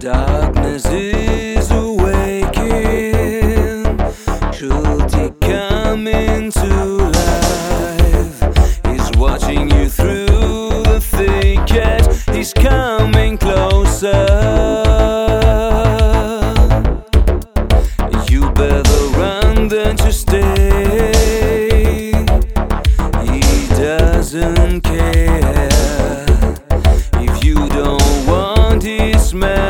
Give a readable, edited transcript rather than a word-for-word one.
Darkness is awakening. Should he come into life? He's watching you through the thicket. He's coming closer. You better run than to stay. He doesn't care if you don't want his smell.